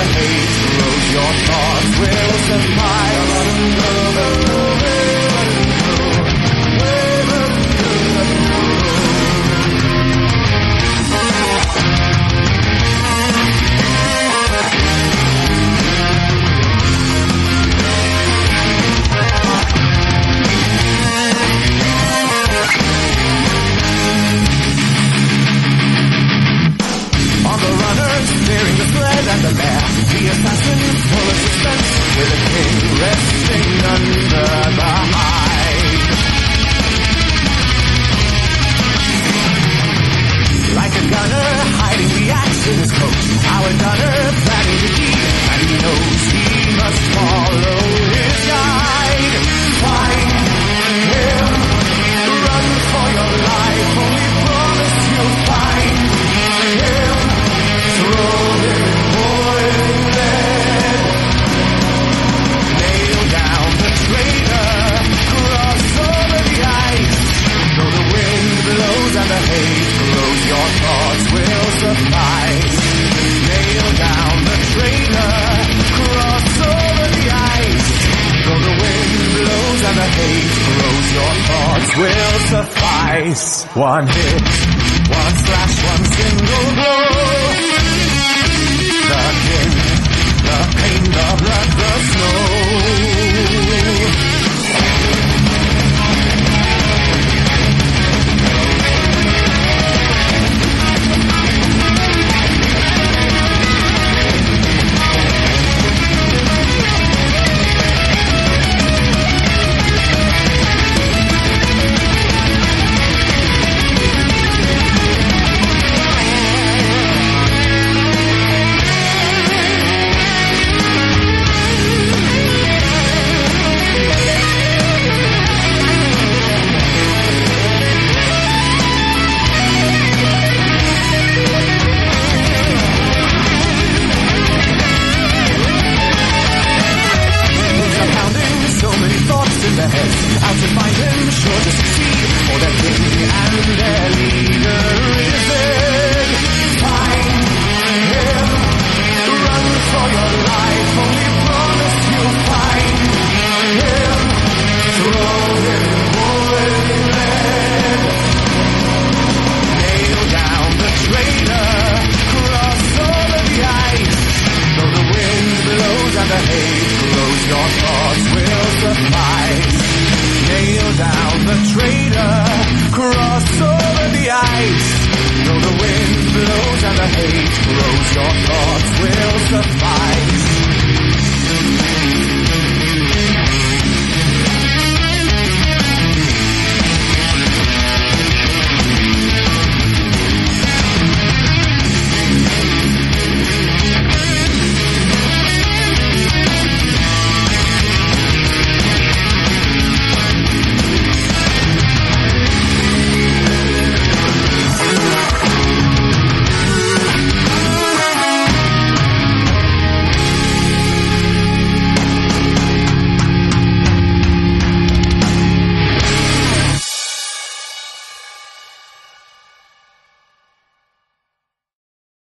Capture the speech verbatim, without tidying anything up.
hate grows, your thoughts will suffice. Clearing the thread and the lair, the assassin full of suspense, with a king resting under the hide. Like a gunner hiding the axe in his coat, our gunner planning the deed, and he knows he must follow his guide. Find him, run for your life, only promise you'll find him. Throw him in boiling lead. Nail down the traitor. Cross over the ice. Though the wind blows and the hate grows, your thoughts will suffice. Nail down the traitor. Cross over the ice. Though the wind blows and the hate grows, your thoughts will suffice. One hit, one slash, one single blow.